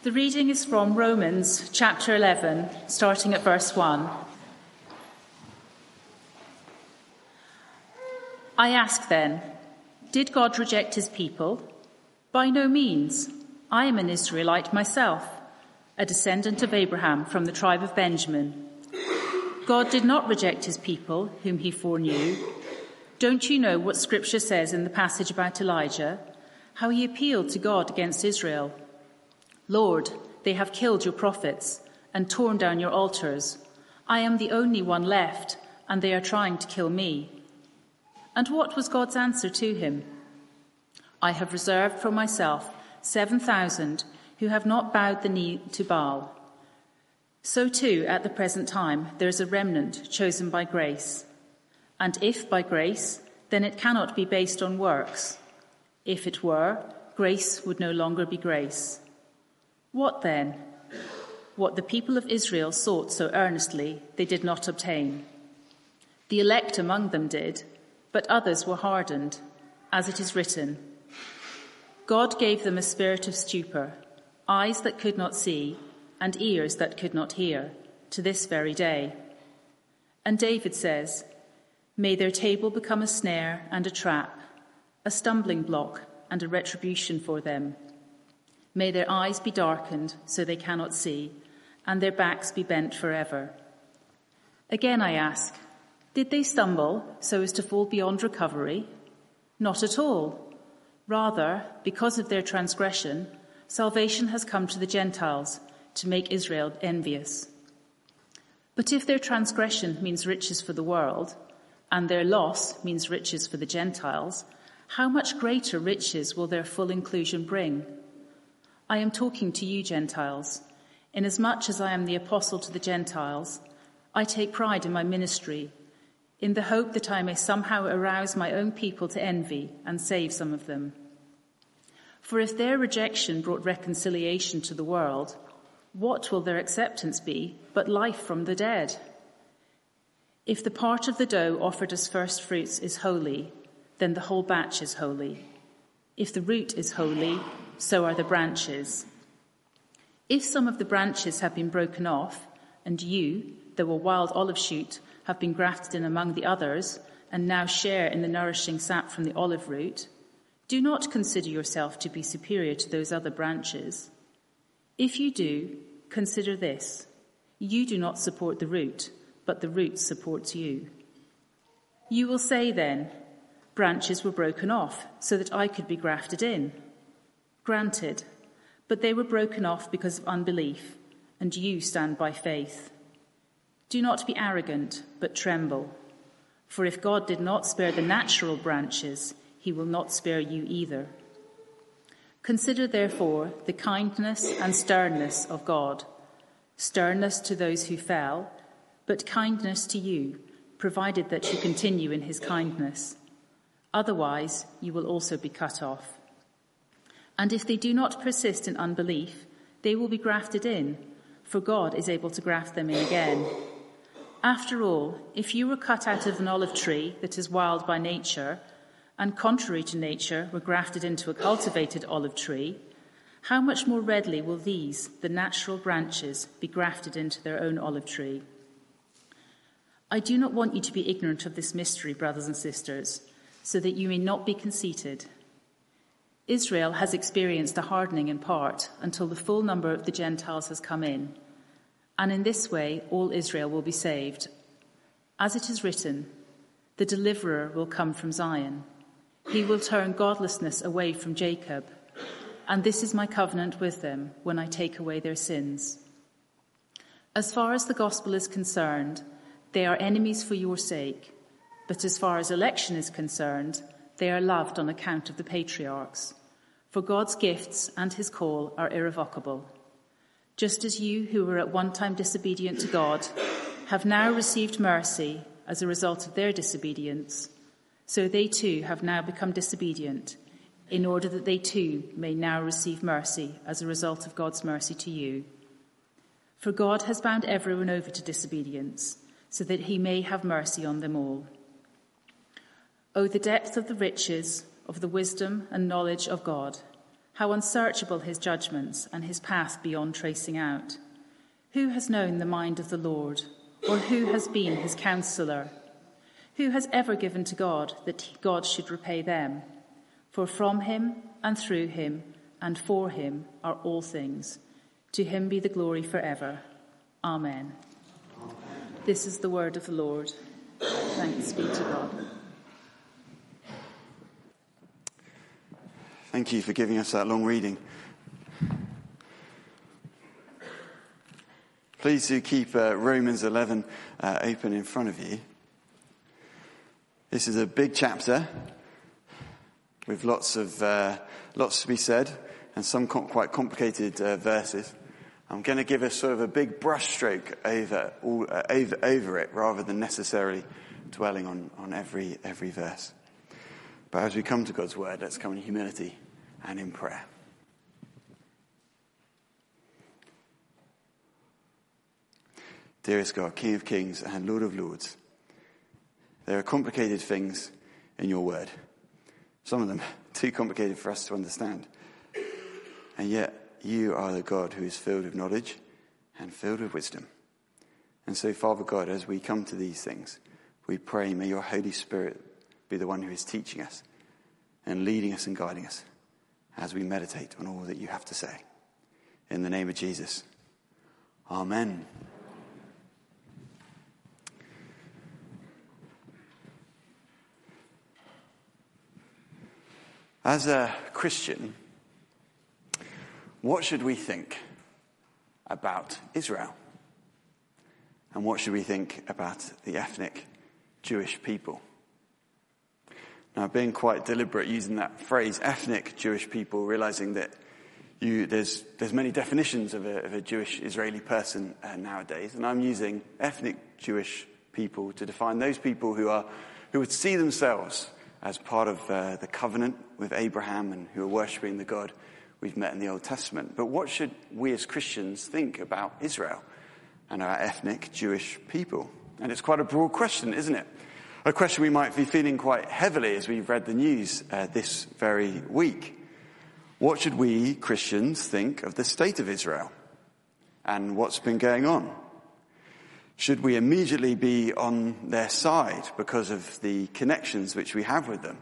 The reading is from Romans chapter 11, starting at verse 1. I ask then, did God reject his people? By no means. I am an Israelite myself, a descendant of Abraham from the tribe of Benjamin. God did not reject his people, whom he foreknew. Don't you know what Scripture says in the passage about Elijah, how he appealed to God against Israel? Lord, they have killed your prophets and torn down your altars. I am the only one left, and they are trying to kill me. And what was God's answer to him? I have reserved for myself 7,000 who have not bowed the knee to Baal. So too, at the present time, there is a remnant chosen by grace. And if by grace, then it cannot be based on works. If it were, grace would no longer be grace. What then? What the people of Israel sought so earnestly, they did not obtain. The elect among them did, but others were hardened, as it is written, God gave them a spirit of stupor, eyes that could not see, and ears that could not hear, to this very day. And David says, may their table become a snare and a trap, a stumbling block and a retribution for them. May their eyes be darkened so they cannot see, and their backs be bent forever. Again I ask, did they stumble so as to fall beyond recovery? Not at all. Rather, because of their transgression, salvation has come to the Gentiles to make Israel envious. But if their transgression means riches for the world, and their loss means riches for the Gentiles, how much greater riches will their full inclusion bring? I am talking to you, Gentiles. Inasmuch as I am the apostle to the Gentiles, I take pride in my ministry, in the hope that I may somehow arouse my own people to envy and save some of them. For if their rejection brought reconciliation to the world, what will their acceptance be but life from the dead? If the part of the dough offered as first fruits is holy, then the whole batch is holy. If the root is holy, so are the branches. If some of the branches have been broken off, and you, though a wild olive shoot, have been grafted in among the others, and now share in the nourishing sap from the olive root, do not consider yourself to be superior to those other branches. If you do, consider this. You do not support the root, but the root supports you. You will say then, branches were broken off so that I could be grafted in. Granted, but they were broken off because of unbelief, and you stand by faith. Do not be arrogant, but tremble. For if God did not spare the natural branches, he will not spare you either. Consider, therefore, the kindness and sternness of God. Sternness to those who fell, but kindness to you, provided that you continue in his kindness. Otherwise, you will also be cut off. And if they do not persist in unbelief, they will be grafted in, for God is able to graft them in again. After all, if you were cut out of an olive tree that is wild by nature, and contrary to nature were grafted into a cultivated olive tree, how much more readily will these, the natural branches, be grafted into their own olive tree? I do not want you to be ignorant of this mystery, brothers and sisters, so that you may not be conceited. Israel has experienced a hardening in part until the full number of the Gentiles has come in, and in this way all Israel will be saved. As it is written, the deliverer will come from Zion. He will turn godlessness away from Jacob, and this is my covenant with them when I take away their sins. As far as the gospel is concerned, they are enemies for your sake, but as far as election is concerned, they are loved on account of the patriarchs. For God's gifts and his call are irrevocable. Just as you, who were at one time disobedient to God, have now received mercy as a result of their disobedience, so they too have now become disobedient, in order that they too may now receive mercy as a result of God's mercy to you. For God has bound everyone over to disobedience, so that he may have mercy on them all. Oh, the depth of the riches of the wisdom and knowledge of God! How unsearchable his judgments and his path beyond tracing out. Who has known the mind of the Lord, or who has been his counselor? Who has ever given to God that God should repay them? For from him and through him and for him are all things. To him be the glory forever. Amen. This is the word of the Lord. Thanks be to God. Thank you for giving us that long reading. Please do keep Romans 11 open in front of you. This is a big chapter with lots to be said and some quite complicated verses. I'm going to give us sort of a big brushstroke over it rather than necessarily dwelling on every verse. But as we come to God's word, let's come in humility and in prayer. Dearest God, King of Kings and Lord of Lords, there are complicated things in your word. Some of them too complicated for us to understand. And yet you are the God who is filled with knowledge and filled with wisdom. And so, Father God, as we come to these things, we pray, may your Holy Spirit be the one who is teaching us and leading us and guiding us as we meditate on all that you have to say. In the name of Jesus. Amen. As a Christian, what should we think about Israel? And what should we think about the ethnic Jewish people? Now, I've been quite deliberate using that phrase, ethnic Jewish people, realizing that there's many definitions of a Jewish Israeli person nowadays, and I'm using ethnic Jewish people to define those people who would see themselves as part of the covenant with Abraham and who are worshipping the God we've met in the Old Testament. But what should we as Christians think about Israel and our ethnic Jewish people? And it's quite a broad question, isn't it? A question we might be feeling quite heavily as we've read the news this very week. What should we Christians think of the state of Israel and what's been going on? Should we immediately be on their side because of the connections which we have with them?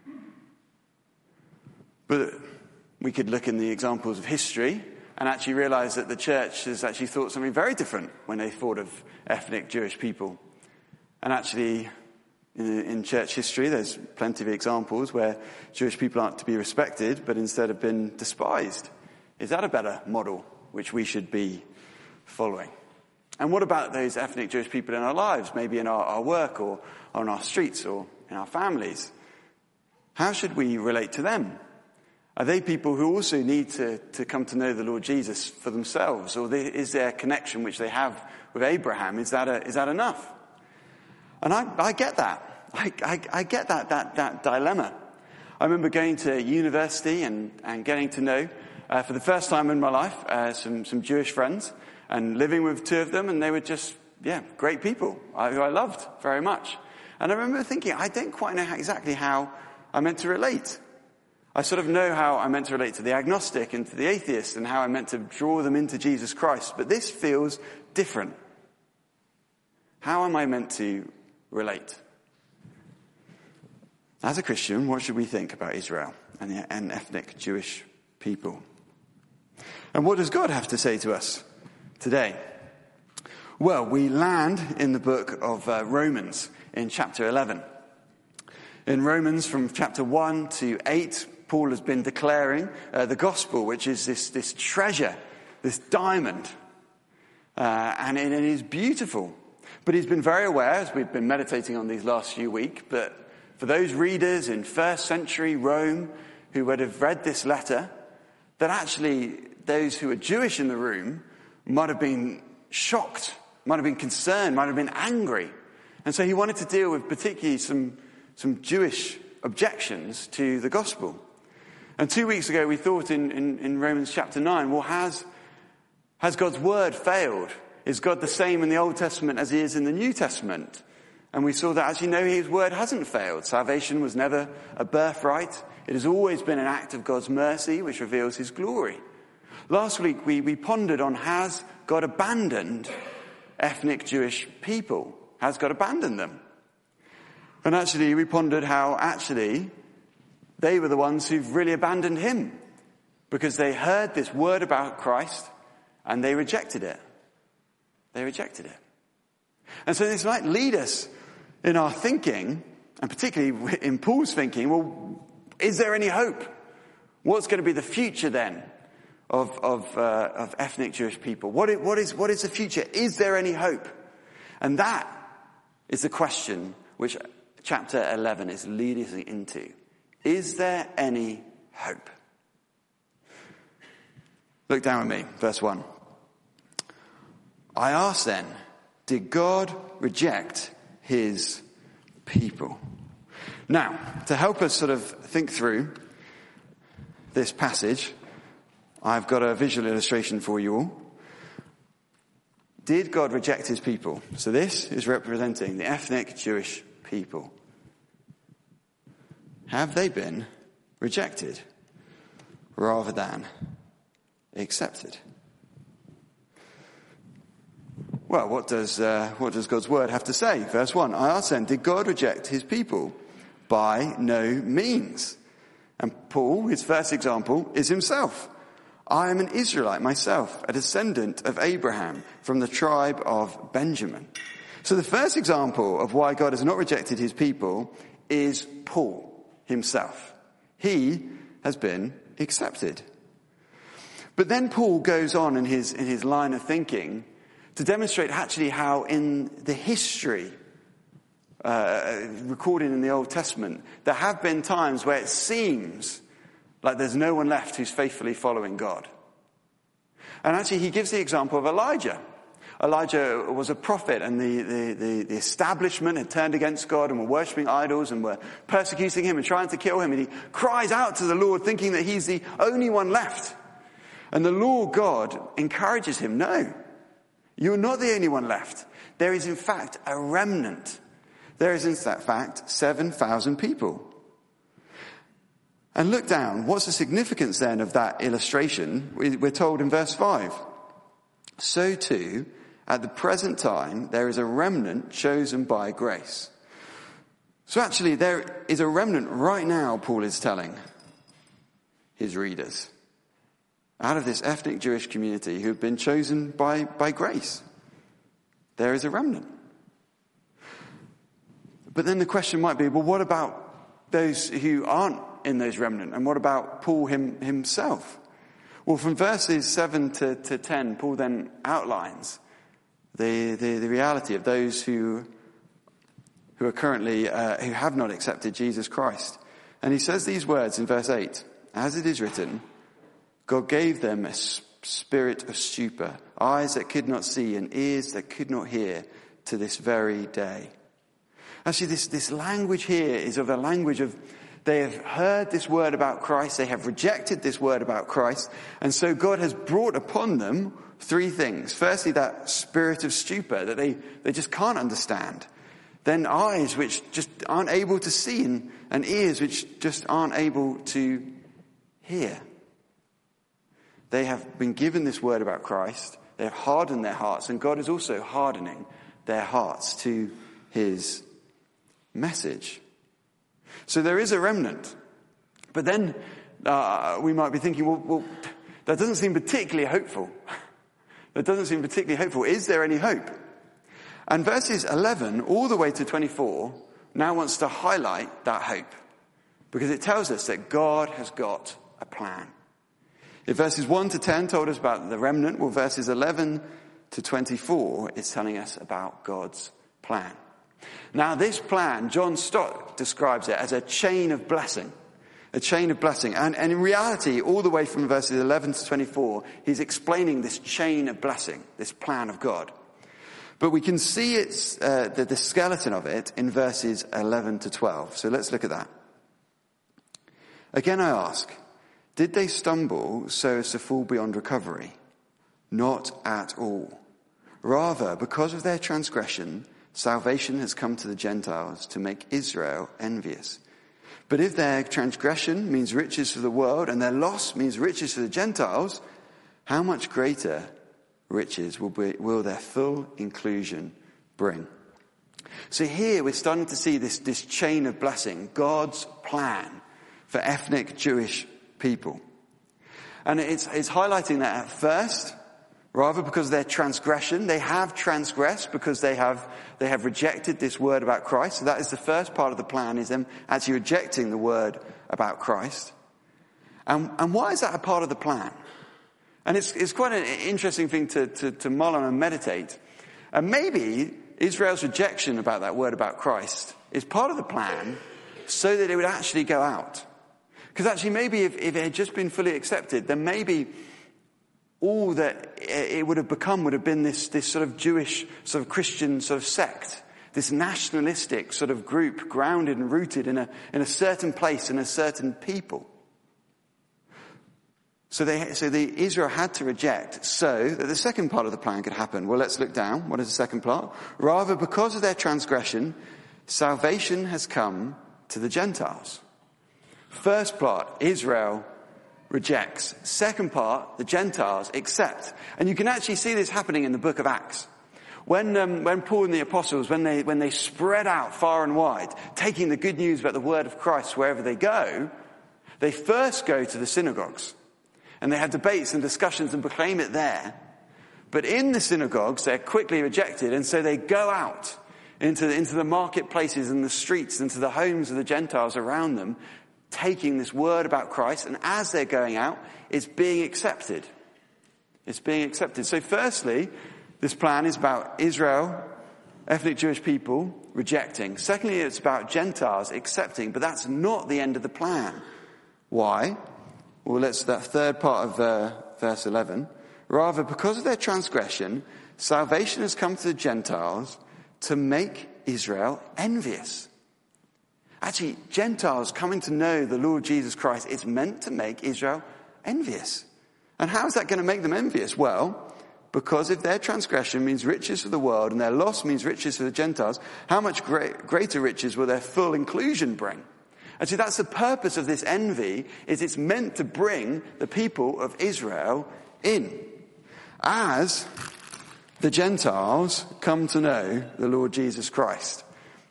But we could look in the examples of history and actually realize that the church has actually thought something very different when they thought of ethnic Jewish people. And actually, in church history, there's plenty of examples where Jewish people aren't to be respected, but instead have been despised. Is that a better model which we should be following? And what about those ethnic Jewish people in our lives, maybe in our work or on our streets or in our families? How should we relate to them? Are they people who also need to come to know the Lord Jesus for themselves? Or is their connection which they have with Abraham, is that enough? And I get that. I get that dilemma. I remember going to university and getting to know, for the first time in my life, some Jewish friends, and living with two of them, and they were just, great people who I loved very much. And I remember thinking, I don't quite know exactly how I'm meant to relate. I sort of know how I'm meant to relate to the agnostic and to the atheist and how I'm meant to draw them into Jesus Christ. But this feels different. How am I meant to relate? As a Christian, what should we think about Israel and ethnic Jewish people? And what does God have to say to us today? Well, we land in the book of Romans in chapter 11. In Romans from chapter 1 to 8, Paul has been declaring the gospel, which is this treasure, this diamond. And it is beautiful. But he's been very aware, as we've been meditating on these last few weeks, but for those readers in first century Rome who would have read this letter, that actually those who are Jewish in the room might have been shocked, might have been concerned, might have been angry. And so he wanted to deal with particularly some Jewish objections to the gospel. And 2 weeks ago we thought in Romans chapter 9, well, has God's word failed? Is God the same in the Old Testament as he is in the New Testament? And we saw that actually, no, his word hasn't failed. Salvation was never a birthright. It has always been an act of God's mercy, which reveals his glory. Last week, we pondered on, has God abandoned ethnic Jewish people? Has God abandoned them? And actually, we pondered how actually they were the ones who've really abandoned him, because they heard this word about Christ and they rejected it. They rejected it. And so this might lead us in our thinking, and particularly in Paul's thinking, well, is there any hope? What's going to be the future then of ethnic Jewish people? What is the future? Is there any hope? And that is the question which chapter 11 is leading us into. Is there any hope? Look down with me, verse 1. I ask then, did God reject his people? Now, to help us sort of think through this passage, I've got a visual illustration for you all. Did God reject his people? So this is representing the ethnic Jewish people. Have they been rejected rather than accepted? Well, what does God's word have to say? Verse 1, I ask then, did God reject his people? By no means. And Paul, his first example, is himself. I am an Israelite myself, a descendant of Abraham from the tribe of Benjamin. So the first example of why God has not rejected his people is Paul himself. He has been accepted. But then Paul goes on in his line of thinking to demonstrate actually how in the history recorded in the Old Testament, there have been times where it seems like there's no one left who's faithfully following God. And actually he gives the example of Elijah. Elijah was a prophet, and the establishment had turned against God and were worshipping idols and were persecuting him and trying to kill him. And he cries out to the Lord thinking that he's the only one left. And the Lord God encourages him, no, you're not the only one left. There is in fact a remnant. There is in fact 7,000 people. And look down, what's the significance then of that illustration? We're told in verse 5. So too, at the present time, there is a remnant chosen by grace. So actually, there is a remnant right now, Paul is telling his readers, out of this ethnic Jewish community who have been chosen by grace. There is a remnant. But then the question might be, well, what about those who aren't in those remnant? And what about Paul himself? Well, from verses 7 to 10, Paul then outlines the reality of those who are currently, who have not accepted Jesus Christ. And he says these words in verse 8, as it is written, God gave them a spirit of stupor, eyes that could not see and ears that could not hear to this very day. Actually, this language here is of a language of, they have heard this word about Christ, they have rejected this word about Christ, and so God has brought upon them three things. Firstly, that spirit of stupor that they just can't understand. Then eyes which just aren't able to see, and ears which just aren't able to hear. They have been given this word about Christ, they have hardened their hearts, and God is also hardening their hearts to his message. So there is a remnant. But then we might be thinking, well, that doesn't seem particularly hopeful. That doesn't seem particularly hopeful. Is there any hope? And verses 11 all the way to 24 now wants to highlight that hope, because it tells us that God has got a plan. If verses 1 to 10 told us about the remnant, well, verses 11 to 24 is telling us about God's plan. Now, this plan, John Stott describes it as a chain of blessing. A chain of blessing. And in reality, all the way from verses 11 to 24, he's explaining this chain of blessing, this plan of God. But we can see it's the skeleton of it in verses 11 to 12. So let's look at that. Again, I ask, did they stumble so as to fall beyond recovery? Not at all. Rather, because of their transgression, salvation has come to the Gentiles to make Israel envious. But if their transgression means riches for the world and their loss means riches for the Gentiles, how much greater riches will their full inclusion bring? So here we're starting to see this chain of blessing, God's plan for ethnic Jewish people. And it's highlighting that at first, rather because of their transgression, they have transgressed because they have rejected this word about Christ. So that is the first part of the plan, is them actually rejecting the word about Christ. And why is that a part of the plan? And it's quite an interesting thing to mull on and meditate. And maybe Israel's rejection about that word about Christ is part of the plan so that it would actually go out. Because actually maybe if it had just been fully accepted, then maybe all that it would have become would have been this sort of Jewish, sort of Christian sort of sect. This nationalistic sort of group grounded and rooted in a certain place and a certain people. So the Israel had to reject so that the second part of the plan could happen. Well, let's look down. What is the second part? Rather, because of their transgression, salvation has come to the Gentiles. First part, Israel rejects. Second part, the Gentiles accept. And you can actually see this happening in the book of Acts. When Paul and the apostles, when they spread out far and wide, taking the good news about the word of Christ wherever they go, they first go to the synagogues. And they have debates and discussions and proclaim it there. But in the synagogues, they're quickly rejected. And so they go out into the marketplaces and the streets, into the homes of the Gentiles around them, taking this word about Christ. And as they're going out, it's being accepted. It's being accepted. So firstly, this plan is about Israel, ethnic Jewish people, rejecting. Secondly, it's about Gentiles accepting. But that's not the end of the plan. Why? Well, that third part of verse 11. Rather, because of their transgression, salvation has come to the Gentiles to make Israel envious. Actually, Gentiles coming to know the Lord Jesus Christ, it's meant to make Israel envious. And how is that going to make them envious? Well, because if their transgression means riches for the world and their loss means riches for the Gentiles, how much greater riches will their full inclusion bring? Actually, that's the purpose of this envy, is it's meant to bring the people of Israel in. As the Gentiles come to know the Lord Jesus Christ.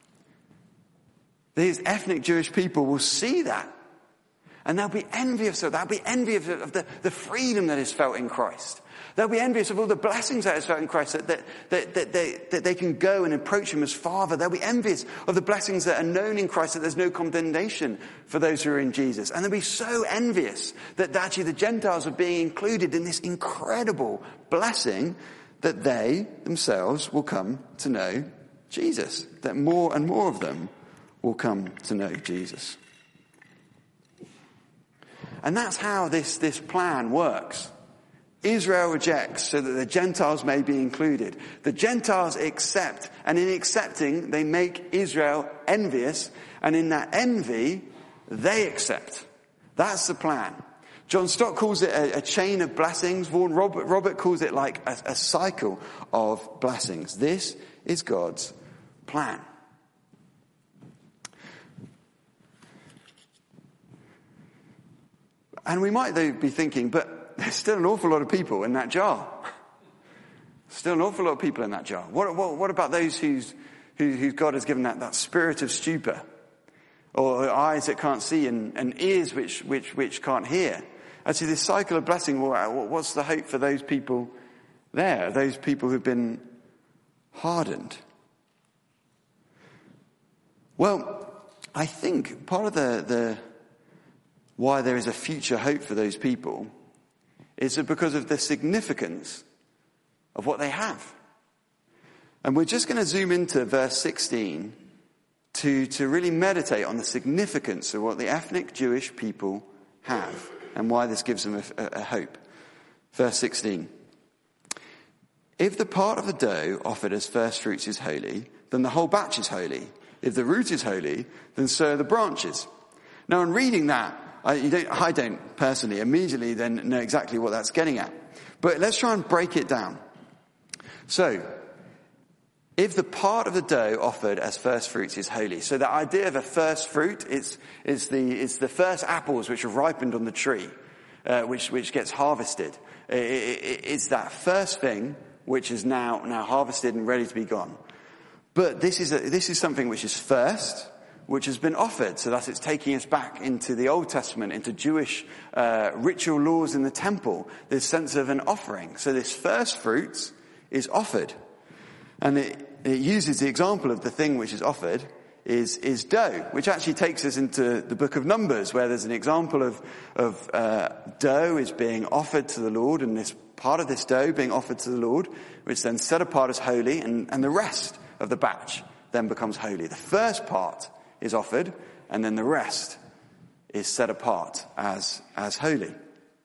These ethnic Jewish people will see that. And they'll be envious of that. They'll be envious of the freedom that is felt in Christ. They'll be envious of all the blessings that is felt in Christ, that they can go and approach him as Father. They'll be envious of the blessings that are known in Christ, that there's no condemnation for those who are in Jesus. And they'll be so envious that actually the Gentiles are being included in this incredible blessing that they themselves will come to know Jesus. That more and more of them will come to know Jesus. And that's how this plan works. Israel rejects so that the Gentiles may be included. The Gentiles accept, and in accepting, they make Israel envious, and in that envy, they accept. That's the plan. John Stott calls it a chain of blessings. Vaughan Robert calls it like a cycle of blessings. This is God's plan. And we might though be thinking, but there's still an awful lot of people in that jar. Still an awful lot of people in that jar. What about those who God has given that spirit of stupor? Or eyes that can't see and ears which can't hear? Actually, this cycle of blessing, what's the hope for those people there? Those people who've been hardened? Well, I think part of the why there is a future hope for those people is because of the significance of what they have. And we're just going to zoom into verse 16 to really meditate on the significance of what the ethnic Jewish people have and why this gives them a hope. Verse 16. If the part of the dough offered as first fruits is holy, then the whole batch is holy. If the root is holy, then so are the branches. Now, in reading that, I don't personally immediately then know exactly what that's getting at. But let's try and break it down. So, if the part of the dough offered as first fruits is holy. So the idea of a first fruit is the first apples which are ripened on the tree, which gets harvested. It's that first thing which is now harvested and ready to be gone. But this is something which is first, which has been offered. So that it's taking us back into the Old Testament, into Jewish ritual laws in the temple. This sense of an offering. So this first fruits is offered. And it uses the example of the thing which is offered is dough, which actually takes us into the book of Numbers, where there's an example of dough is being offered to the Lord, and this part of this dough being offered to the Lord, which then set apart as holy, and the rest of the batch then becomes holy. The first part is offered, and then the rest is set apart as holy.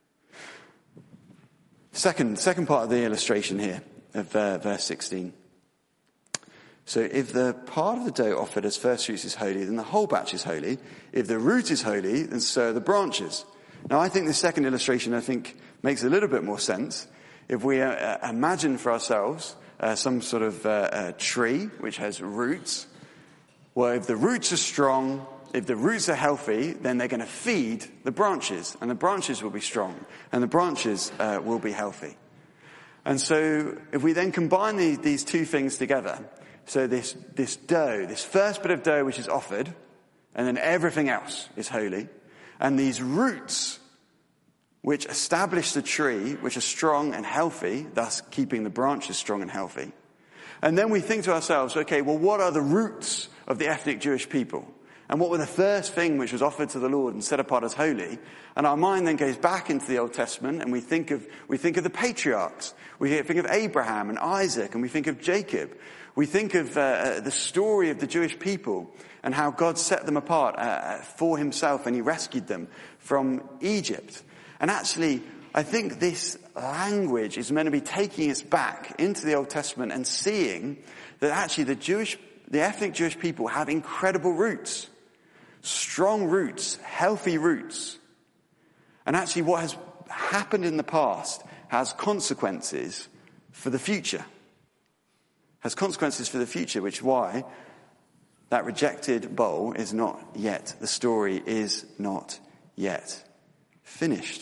Second part of the illustration here of verse 16. So if the part of the dough offered as first fruits is holy, then the whole batch is holy. If the root is holy, then so are the branches. Now I think the second illustration, makes a little bit more sense. If we imagine for ourselves some sort of tree which has roots, well, if the roots are strong, if the roots are healthy, then they're going to feed the branches, and the branches will be strong, and the branches will be healthy. And so if we then combine these two things together, so this dough, this first bit of dough which is offered, and then everything else is holy, and these roots which establish the tree, which are strong and healthy, thus keeping the branches strong and healthy. And then we think to ourselves, okay, well, what are the roots of the ethnic Jewish people? And what were the first thing which was offered to the Lord and set apart as holy? And our mind then goes back into the Old Testament, and we think of the patriarchs. We think of Abraham and Isaac, and we think of Jacob. We think of the story of the Jewish people and how God set them apart for himself, and he rescued them from Egypt. And actually, I think this language is meant to be taking us back into the Old Testament and seeing that actually the ethnic Jewish people have incredible roots, strong roots, healthy roots. And actually what has happened in the past has consequences for the future. Has consequences for the future, which is why that rejected bowl is not yet, the story is not yet finished.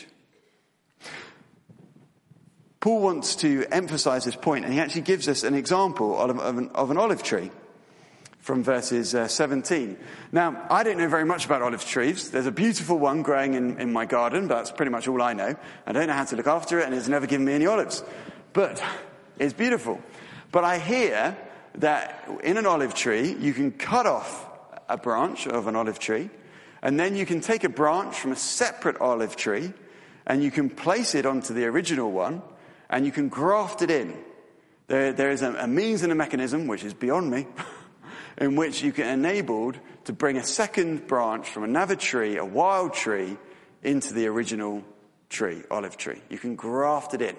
Paul wants to emphasize this point, and he actually gives us an example of an olive tree from verses 17. Now, I don't know very much about olive trees. There's a beautiful one growing in my garden, but that's pretty much all I know. I don't know how to look after it, and it's never given me any olives. But it's beautiful. But I hear that in an olive tree, you can cut off a branch of an olive tree, and then you can take a branch from a separate olive tree, and you can place it onto the original one, and you can graft it in. There is a means and a mechanism, which is beyond me, in which you can enabled to bring a second branch from another tree, a wild tree, into the original tree, olive tree. You can graft it in.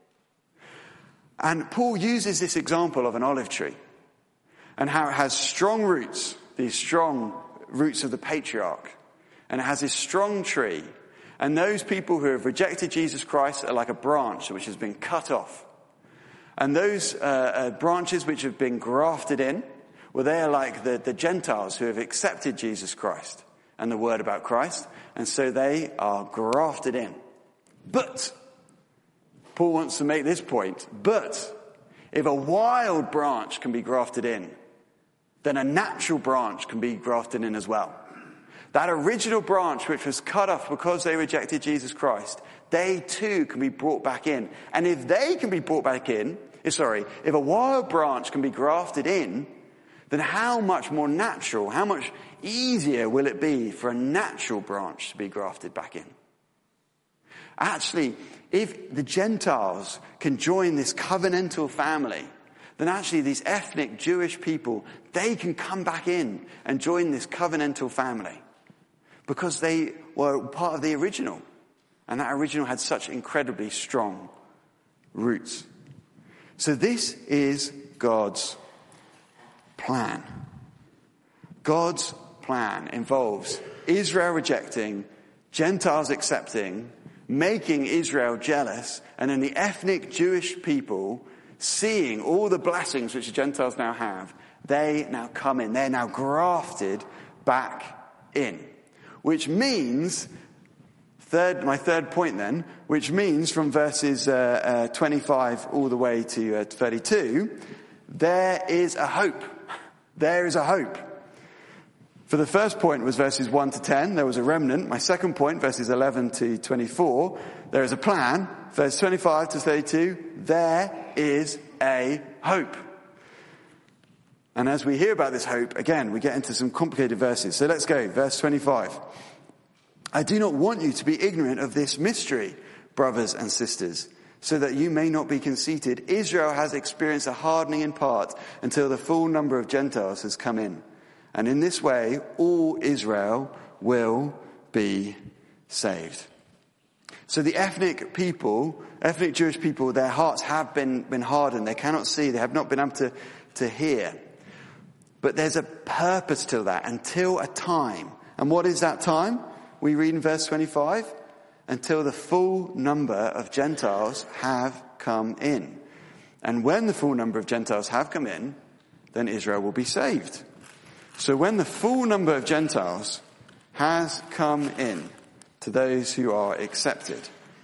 And Paul uses this example of an olive tree and how it has strong roots, these strong roots of the patriarch, and it has this strong tree. And those people who have rejected Jesus Christ are like a branch which has been cut off. And those branches which have been grafted in, well, they are like the Gentiles who have accepted Jesus Christ and the word about Christ. And so they are grafted in. But, Paul wants to make this point, but if a wild branch can be grafted in, then a natural branch can be grafted in as well. That original branch which was cut off because they rejected Jesus Christ, they too can be brought back in. And if they can be brought back in, if a wild branch can be grafted in, then how much more natural, how much easier will it be for a natural branch to be grafted back in? Actually, if the Gentiles can join this covenantal family, then actually these ethnic Jewish people, they can come back in and join this covenantal family because they were part of the original. And that original had such incredibly strong roots. So this is God's plan. God's plan involves Israel rejecting, Gentiles accepting, making Israel jealous, and then the ethnic Jewish people seeing all the blessings which the Gentiles now have, they now come in. They're now grafted back in. Which means, my third point then, which means from verses 25 all the way to 32, there is a hope. There is a hope. For the first point was verses 1 to 10, there was a remnant. My second point, verses 11 to 24, there is a plan. Verse 25 to 32, there is a hope. And as we hear about this hope, again, we get into some complicated verses. So let's go, verse 25. I do not want you to be ignorant of this mystery, brothers and sisters, so that you may not be conceited. Israel has experienced a hardening in part until the full number of Gentiles has come in. And in this way, all Israel will be saved. So the ethnic Jewish people, their hearts have been hardened. They cannot see. They have not been able to hear. But there's a purpose to that until a time. And what is that time? We read in verse 25, until the full number of Gentiles have come in. And when the full number of Gentiles have come in, then Israel will be saved. So when the full number of Gentiles has come in to those who are accepted,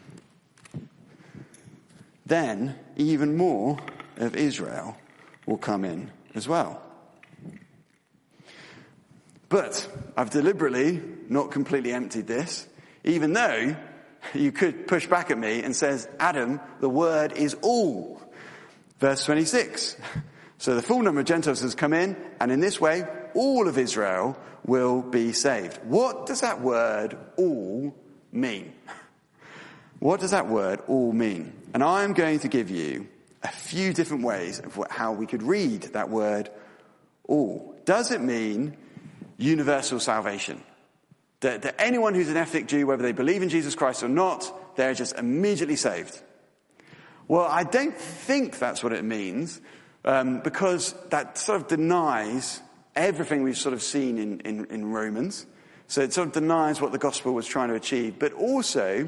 then even more of Israel will come in as well. But I've deliberately not completely emptied this, even though you could push back at me and says, Adam, the word is all. Verse 26. So the full number of Gentiles has come in, and in this way, all of Israel will be saved. What does that word all mean? What does that word all mean? And I'm going to give you a few different ways of how we could read that word all. Does it mean universal salvation? That anyone who's an ethnic Jew, whether they believe in Jesus Christ or not, they're just immediately saved? Well, I don't think that's what it means, because that sort of denies everything we've sort of seen in Romans. So it sort of denies what the gospel was trying to achieve. But also,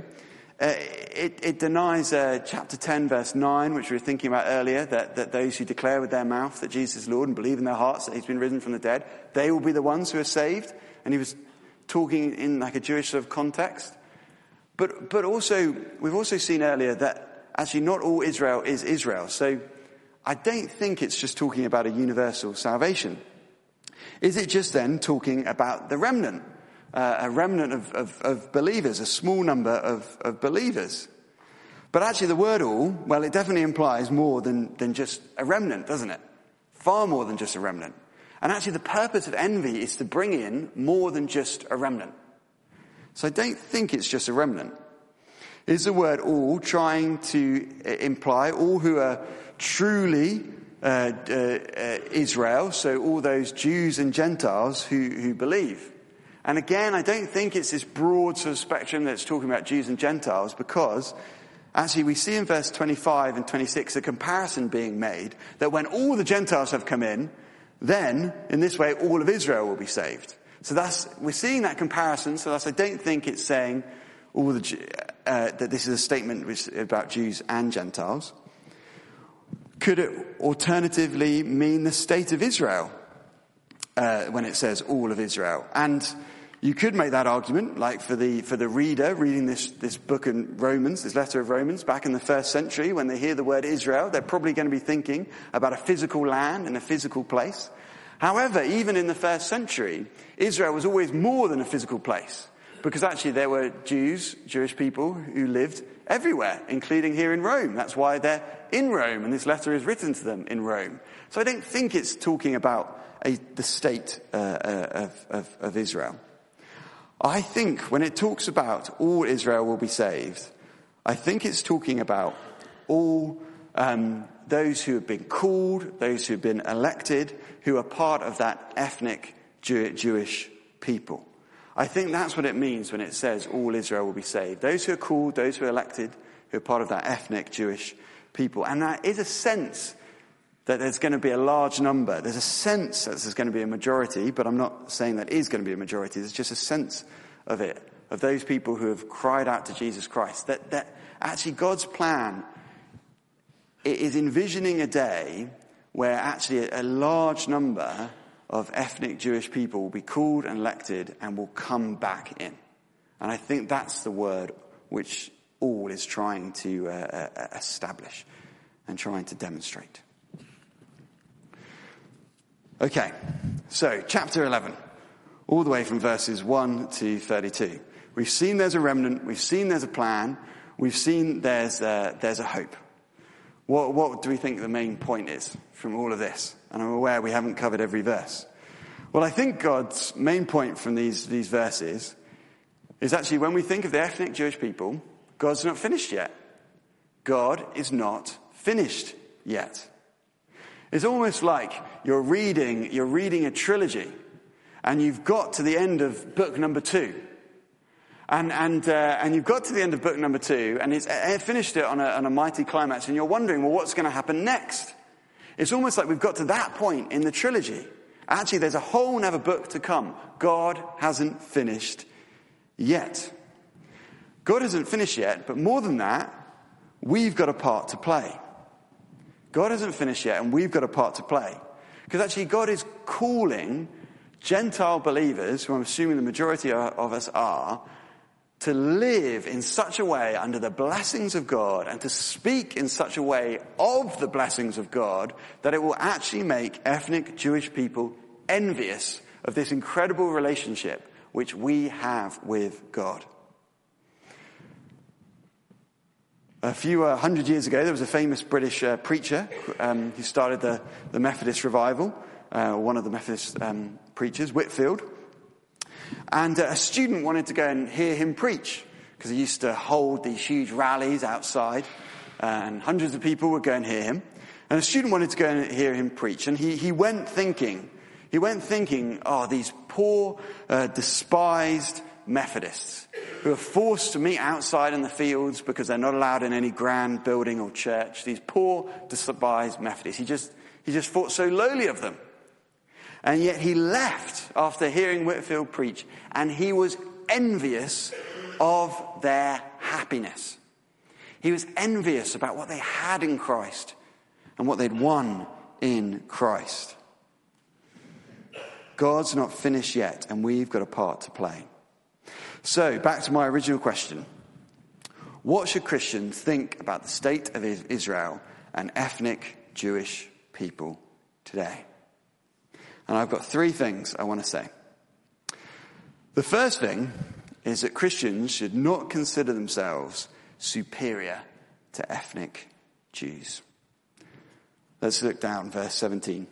it denies chapter 10, verse 9, which we were thinking about earlier, that those who declare with their mouth that Jesus is Lord and believe in their hearts that he's been risen from the dead, they will be the ones who are saved. And he was talking in like a Jewish sort of context. But also, we've also seen earlier that actually not all Israel is Israel. So I don't think it's just talking about a universal salvation. Is it just then talking about the remnant? A remnant of believers, a small number of believers. But actually the word all, well, it definitely implies more than just a remnant, doesn't it? Far more than just a remnant. And actually the purpose of envy is to bring in more than just a remnant. So I don't think it's just a remnant. Is the word all trying to imply all who are truly Israel, so all those Jews and Gentiles who believe? And again, I don't think it's this broad sort of spectrum that's talking about Jews and Gentiles, because actually we see in verse 25 and 26 a comparison being made that when all the Gentiles have come in, then in this way all of Israel will be saved. So we're seeing that comparison. So I don't think it's saying that this is a statement about Jews and Gentiles. Could it alternatively mean the state of Israel when it says all of Israel? And you could make that argument, like for the reader reading this book in Romans, this letter of Romans, back in the first century, when they hear the word Israel, they're probably going to be thinking about a physical land and a physical place. However, even in the first century, Israel was always more than a physical place, because actually there were Jewish people who lived everywhere, including here in Rome. That's why they're in Rome, and this letter is written to them in Rome. So I don't think it's talking about the state of Israel. I think when it talks about all Israel will be saved, I think it's talking about all those who have been called, those who have been elected, who are part of that ethnic Jewish people. I think that's what it means when it says all Israel will be saved. Those who are called, those who are elected, who are part of that ethnic Jewish people. And there is a sense that there's going to be a large number. There's a sense that there's going to be a majority, but I'm not saying that is going to be a majority. There's just a sense of it, of those people who have cried out to Jesus Christ. That actually God's plan it is envisioning a day where actually a large number of ethnic Jewish people will be called and elected and will come back in. And I think that's the word which all is trying to establish and trying to demonstrate. Okay, so chapter 11, all the way from verses 1 to 32. We've seen there's a remnant, we've seen there's a plan, we've seen there's a hope. What do we think the main point is from all of this? And I'm aware we haven't covered every verse. Well, I think God's main point from these verses is actually when we think of the ethnic Jewish people, God's not finished yet. God is not finished yet. It's almost like you're reading a trilogy, and you've got to the end of book number 2. And you've got to the end of book number 2, and it finished it on a mighty climax, and you're wondering, well, what's going to happen next? It's almost like we've got to that point in the trilogy. Actually, there's a whole other book to come. God hasn't finished yet. God hasn't finished yet, but more than that, we've got a part to play. God hasn't finished yet, and we've got a part to play. Because actually, God is calling Gentile believers, who I'm assuming the majority of us are, to live in such a way under the blessings of God and to speak in such a way of the blessings of God that it will actually make ethnic Jewish people envious of this incredible relationship which we have with God. A few hundred years ago, there was a famous British preacher who started the Methodist revival, one of the Methodist preachers, Whitefield. And a student wanted to go and hear him preach, because he used to hold these huge rallies outside, and hundreds of people would go and hear him. And a student wanted to go and hear him preach, and he went thinking, oh, these poor, despised Methodists who are forced to meet outside in the fields because they're not allowed in any grand building or church. These poor, despised Methodists. He just thought so lowly of them. And yet he left after hearing Whitefield preach, and he was envious of their happiness. He was envious about what they had in Christ and what they'd won in Christ. God's not finished yet, and we've got a part to play. So, back to my original question. What should Christians think about the state of Israel and ethnic Jewish people today? And I've got 3 things I want to say. The first thing is that Christians should not consider themselves superior to ethnic Jews. Let's look down, verse 17.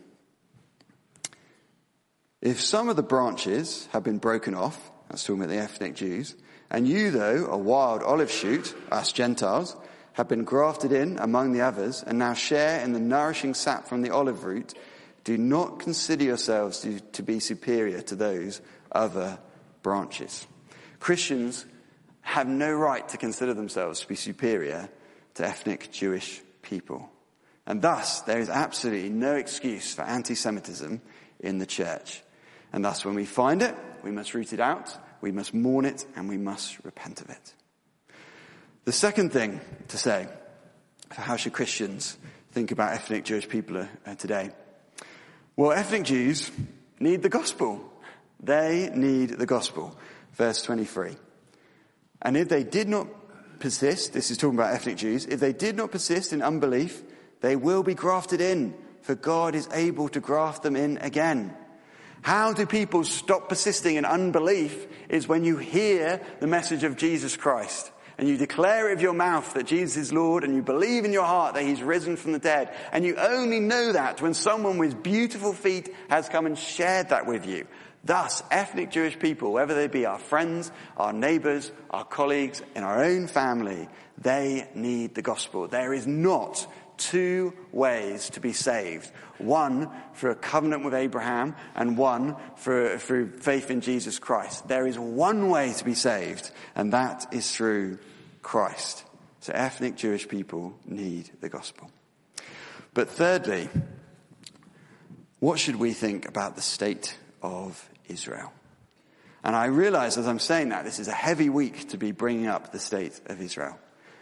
If some of the branches have been broken off, that's talking about the ethnic Jews, and you, though, a wild olive shoot, us Gentiles, have been grafted in among the others and now share in the nourishing sap from the olive root, do not consider yourselves to be superior to those other branches. Christians have no right to consider themselves to be superior to ethnic Jewish people. And thus, there is absolutely no excuse for anti-Semitism in the church. And thus, when we find it, we must root it out, we must mourn it, and we must repent of it. The second thing to say for how should Christians think about ethnic Jewish people today? Well, ethnic Jews need the gospel. They need the gospel. Verse 23. And if they did not persist, this is talking about ethnic Jews, if they did not persist in unbelief, they will be grafted in, for God is able to graft them in again. How do people stop persisting in unbelief is when you hear the message of Jesus Christ and you declare it with your mouth that Jesus is Lord and you believe in your heart that he's risen from the dead. And you only know that when someone with beautiful feet has come and shared that with you. Thus, ethnic Jewish people, whether they be our friends, our neighbours, our colleagues, in our own family, they need the gospel. There is not 2 ways to be saved. One through a covenant with Abraham and one through faith in Jesus Christ. There is one way to be saved, and that is through Christ. So ethnic Jewish people need the gospel. But thirdly, what should we think about the state of Israel? And I realize as I'm saying that, this is a heavy week to be bringing up the state of Israel.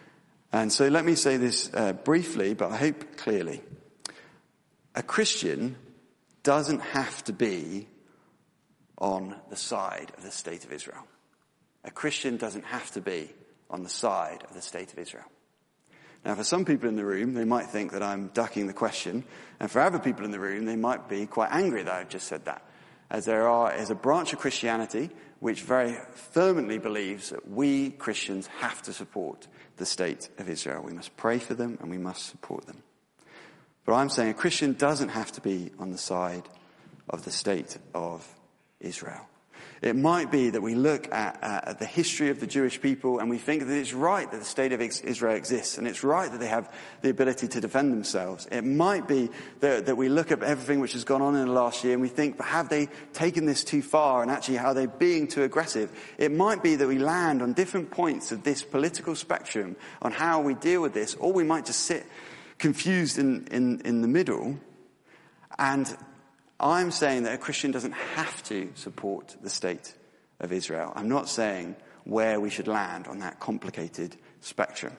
And so let me say this briefly, but I hope clearly. A Christian doesn't have to be on the side of the state of Israel. A Christian doesn't have to be on the side of the state of Israel. Now, for some people in the room, they might think that I'm ducking the question. And for other people in the room, they might be quite angry that I've just said that. As there is a branch of Christianity which very firmly believes that we Christians have to support the state of Israel. We must pray for them and we must support them. But I'm saying a Christian doesn't have to be on the side of the state of Israel. It might be that we look at the history of the Jewish people and we think that it's right that the state of Israel exists and it's right that they have the ability to defend themselves. It might be that we look at everything which has gone on in the last year and we think, but have they taken this too far and actually are they being too aggressive? It might be that we land on different points of this political spectrum on how we deal with this, or we might just sit confused in the middle. And I'm saying that a Christian doesn't have to support the state of Israel. I'm not saying where we should land on that complicated spectrum.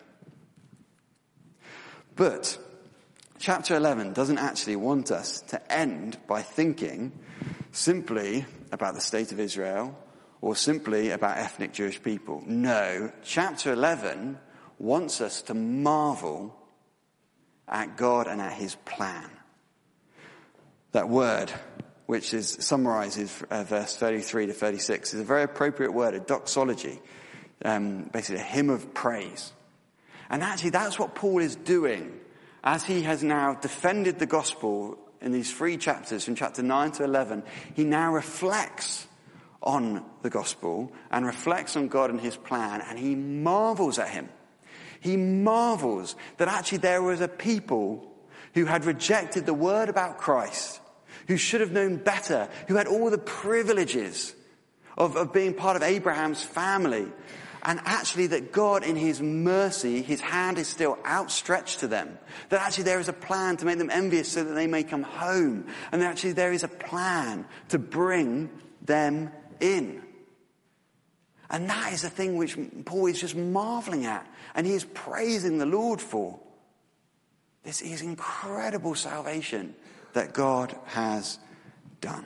But chapter 11 doesn't actually want us to end by thinking simply about the state of Israel or simply about ethnic Jewish people. No, chapter 11 wants us to marvel at God and at his plan. That word, which summarizes verse 33 to 36, is a very appropriate word, a doxology, basically a hymn of praise. And actually that's what Paul is doing as he has now defended the gospel in these 3 chapters, from chapter 9 to 11. He now reflects on the gospel and reflects on God and his plan, and he marvels at him. He marvels that actually there was a people who had rejected the word about Christ, who should have known better, who had all the privileges of being part of Abraham's family. And actually that God in his mercy, his hand is still outstretched to them. That actually there is a plan to make them envious so that they may come home. And that actually there is a plan to bring them in. And that is the thing which Paul is just marveling at. And he is praising the Lord for. This is incredible salvation that God has done.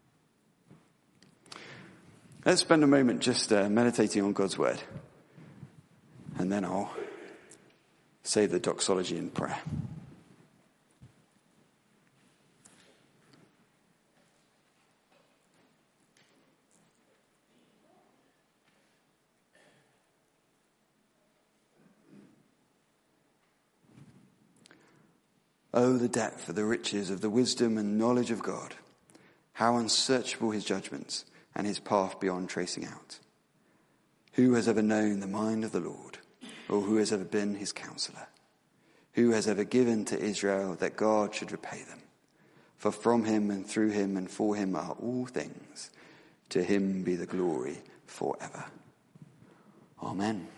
Let's spend a moment just meditating on God's word. And then I'll say the doxology in prayer. Oh, the depth of the riches of the wisdom and knowledge of God. How unsearchable his judgments and his path beyond tracing out. Who has ever known the mind of the Lord, or who has ever been his counselor? Who has ever given to Israel that God should repay them? For from him and through him and for him are all things. To him be the glory forever. Amen.